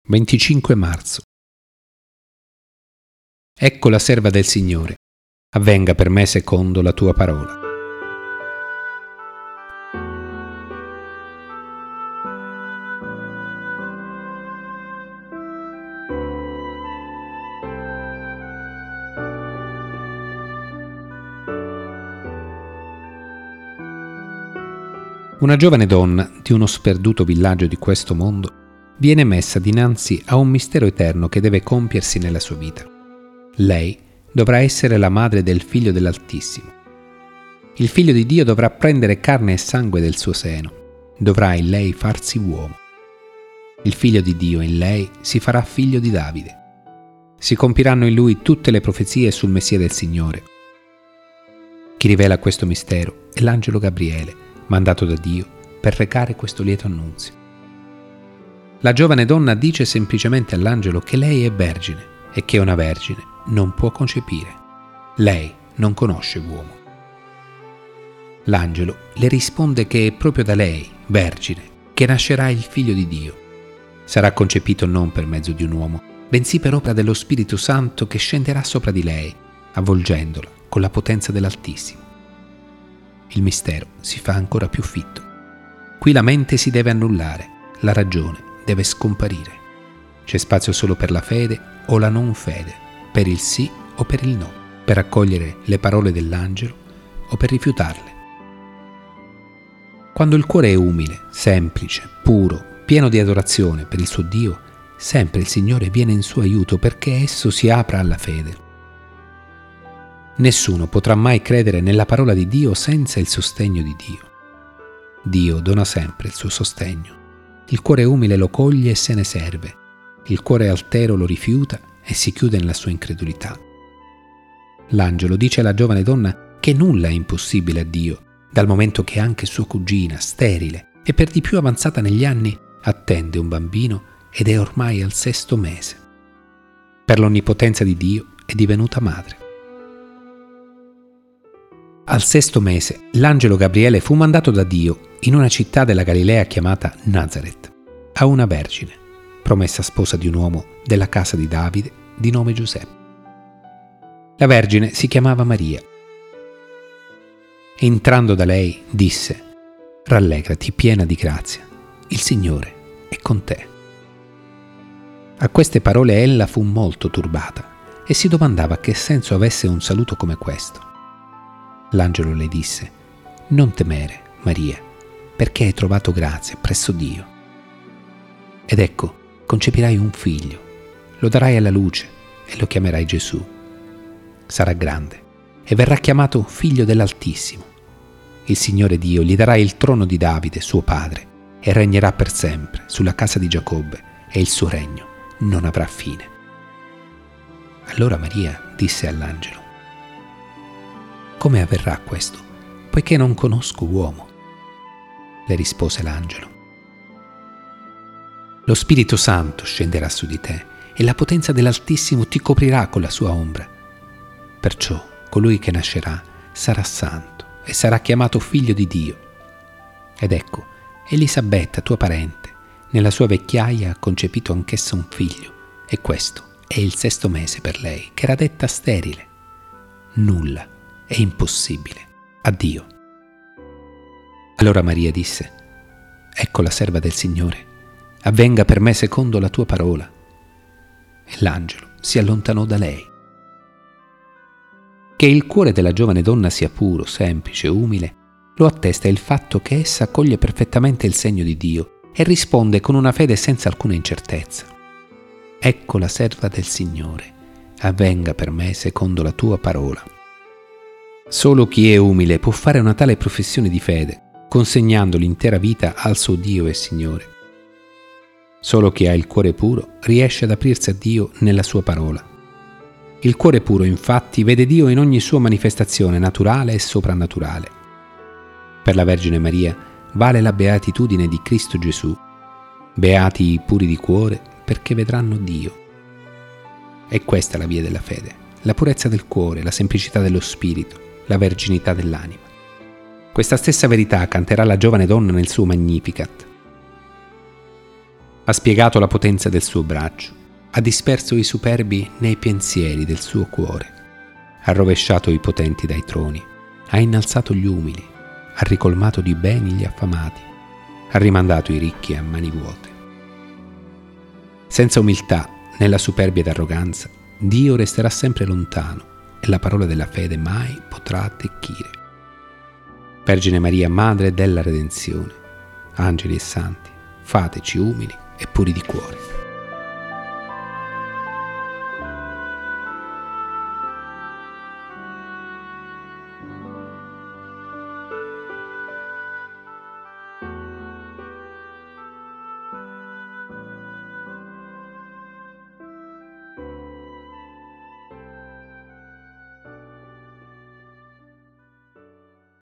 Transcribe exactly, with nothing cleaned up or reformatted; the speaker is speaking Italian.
venticinque marzo. Ecco la serva del Signore, avvenga per me secondo la tua parola. Una giovane donna di uno sperduto villaggio di questo mondo viene messa dinanzi a un mistero eterno che deve compiersi nella sua vita. Lei dovrà essere la madre del Figlio dell'Altissimo. Il Figlio di Dio dovrà prendere carne e sangue del suo seno, dovrà in lei farsi uomo. Il Figlio di Dio in lei si farà figlio di Davide. Si compiranno in lui tutte le profezie sul Messia del Signore. Chi rivela questo mistero è l'angelo Gabriele, mandato da Dio per recare questo lieto annunzio. La giovane donna dice semplicemente all'angelo che lei è vergine e che una vergine non può concepire. Lei non conosce uomo. L'angelo le risponde che è proprio da lei, vergine, che nascerà il Figlio di Dio. Sarà concepito non per mezzo di un uomo, bensì per opera dello Spirito Santo che scenderà sopra di lei, avvolgendola con la potenza dell'Altissimo. Il mistero si fa ancora più fitto. Qui la mente si deve annullare, la ragione deve scomparire. C'è spazio solo per la fede o la non fede, per il sì o per il no, per accogliere le parole dell'angelo o per rifiutarle. Quando il cuore è umile, semplice, puro, pieno di adorazione per il suo Dio, sempre il Signore viene in suo aiuto perché esso si apra alla fede. Nessuno potrà mai credere nella parola di Dio senza il sostegno di Dio. Dio dona sempre il suo sostegno. Il cuore umile lo coglie e se ne serve. Il cuore altero lo rifiuta e si chiude nella sua incredulità. L'angelo dice alla giovane donna che nulla è impossibile a Dio, dal momento che anche sua cugina, sterile e per di più avanzata negli anni, attende un bambino ed è ormai al sesto mese. Per l'onnipotenza di Dio è divenuta madre. Al sesto mese, l'angelo Gabriele fu mandato da Dio in una città della Galilea chiamata Nazaret, a una vergine, promessa sposa di un uomo della casa di Davide di nome Giuseppe. La vergine si chiamava Maria. Entrando da lei, disse: «Rallegrati, piena di grazia, il Signore è con te». A queste parole ella fu molto turbata e si domandava che senso avesse un saluto come questo. L'angelo le disse: «Non temere, Maria, perché hai trovato grazia presso Dio. Ed ecco, concepirai un figlio, lo darai alla luce e lo chiamerai Gesù. Sarà grande e verrà chiamato Figlio dell'Altissimo. Il Signore Dio gli darà il trono di Davide, suo padre, e regnerà per sempre sulla casa di Giacobbe, e il suo regno non avrà fine». Allora Maria disse all'angelo: «Come avverrà questo, poiché non conosco uomo?» Le rispose l'angelo: «Lo Spirito Santo scenderà su di te e la potenza dell'Altissimo ti coprirà con la sua ombra. Perciò colui che nascerà sarà santo e sarà chiamato Figlio di Dio. Ed ecco, Elisabetta, tua parente, nella sua vecchiaia ha concepito anch'essa un figlio, e questo è il sesto mese per lei, che era detta sterile. Nulla è impossibile a Dio». Allora Maria disse: «Ecco la serva del Signore, avvenga per me secondo la tua parola». E l'angelo si allontanò da lei. Che il cuore della giovane donna sia puro, semplice, umile, lo attesta il fatto che essa coglie perfettamente il segno di Dio e risponde con una fede senza alcuna incertezza: «Ecco la serva del Signore, avvenga per me secondo la tua parola». Solo chi è umile può fare una tale professione di fede, consegnando l'intera vita al suo Dio e Signore. Solo chi ha il cuore puro riesce ad aprirsi a Dio nella sua parola. Il cuore puro, infatti, vede Dio in ogni sua manifestazione naturale e soprannaturale. Per la Vergine Maria vale la beatitudine di Cristo Gesù. Beati i puri di cuore, perché vedranno Dio. È questa la via della fede, la purezza del cuore, la semplicità dello spirito, la verginità dell'anima. Questa stessa verità canterà la giovane donna nel suo Magnificat. Ha spiegato la potenza del suo braccio, ha disperso i superbi nei pensieri del suo cuore, ha rovesciato i potenti dai troni, ha innalzato gli umili, ha ricolmato di beni gli affamati, ha rimandato i ricchi a mani vuote. Senza umiltà, nella superbia ed arroganza, Dio resterà sempre lontano e la parola della fede mai potrà attecchire. Vergine Maria, Madre della Redenzione, angeli e santi, fateci umili e puri di cuore.